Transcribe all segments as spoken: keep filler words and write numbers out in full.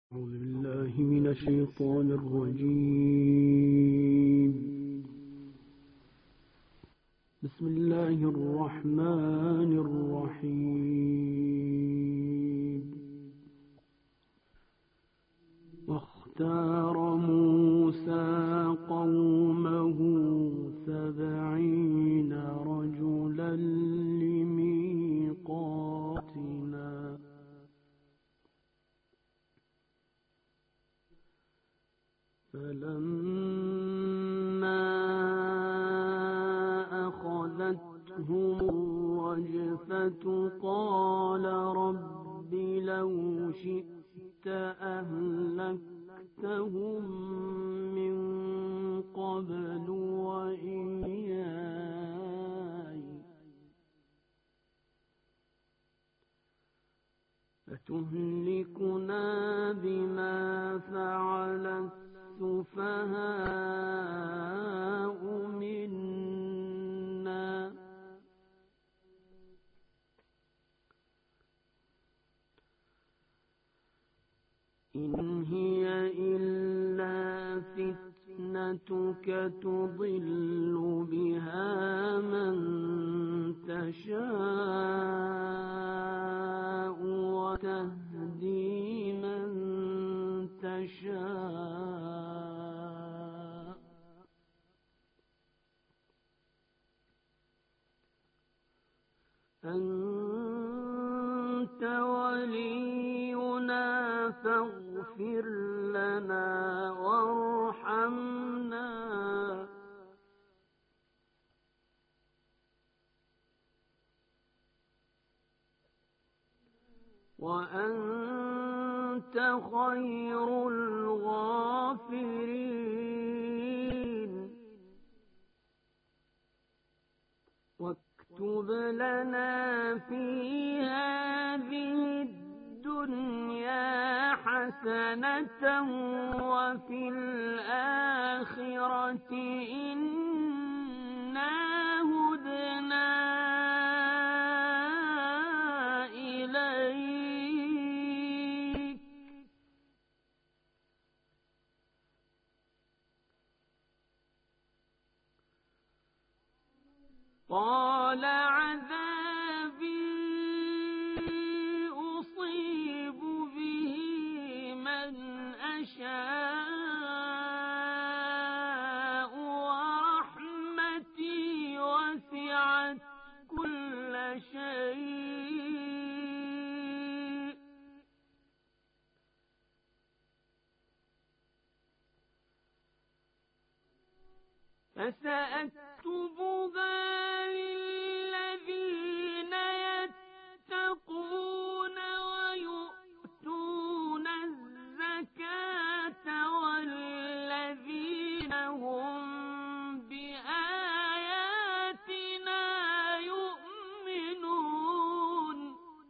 أعوذ بالله من الشيطان الرجيم. بسم الله الرحمن الرحيم. واختار موسى قومه سبعين رجلا لميقاتنا فلما أخذتهم الرجفة قال رب لو شئت أهلكتهم من قبل وإياي فتهلكنا بما فعل السفهاء منا إن هي إلا فتنتك تضل بها من تشاء وتهدي من تشاء أنت ولينا فاغفر لنا وارحمنا وأنت خير الغافرين واكتب لنا في هذه الدنيا حسنة وفي الآخرة إنا هدنا إليك قال عذابي أصيب به من أشاء ورحمتي وسعت كل شيء فسأكتبها للذين يتقون ويؤتون الزكاة والذين هم بآياتنا يؤمنون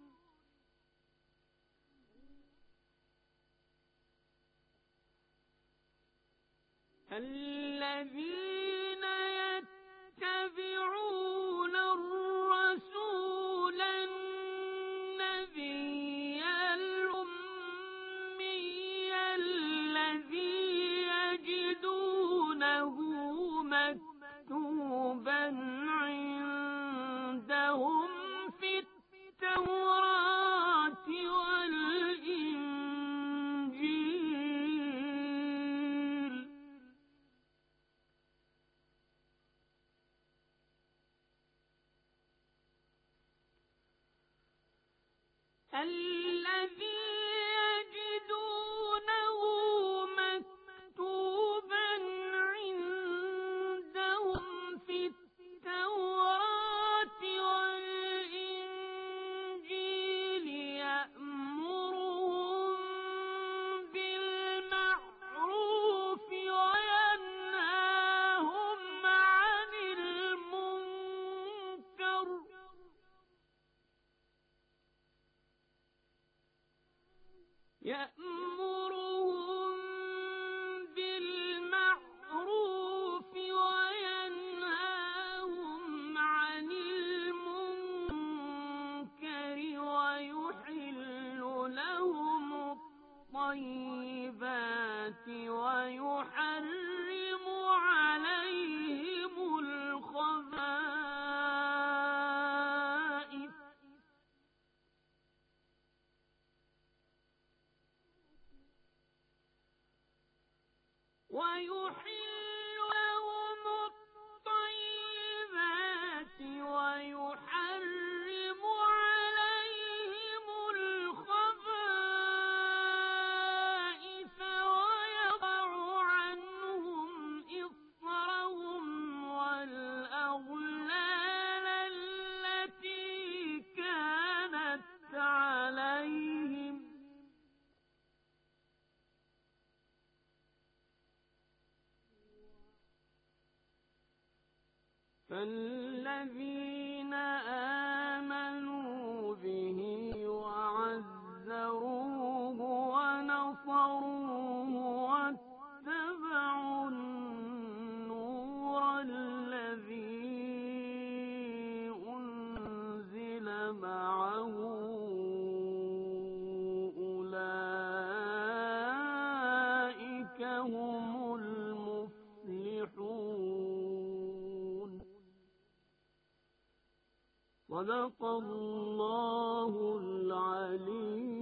الذين يتبعون الرسول النبي الأمي الذي يجدونه مكتوبا عندهم في التوراة والإنجيل الذي يجدونه مكتوبا عندهم في التوراة والإنجيل يأمرهم بالمعروف وينهاهم عن المنكر الطيبات ويحرم عليهم الخبائث ويحل لهم الطيبات ويحرم عليهم الخبائث ويضع عنهم إصرهم والأغلال التي كانت عليهم فالذين آمنوا به وعزروه ونصروه واتبعوا النور الذي أنزل معه أولئك هم المفلحون. صدق الله العلي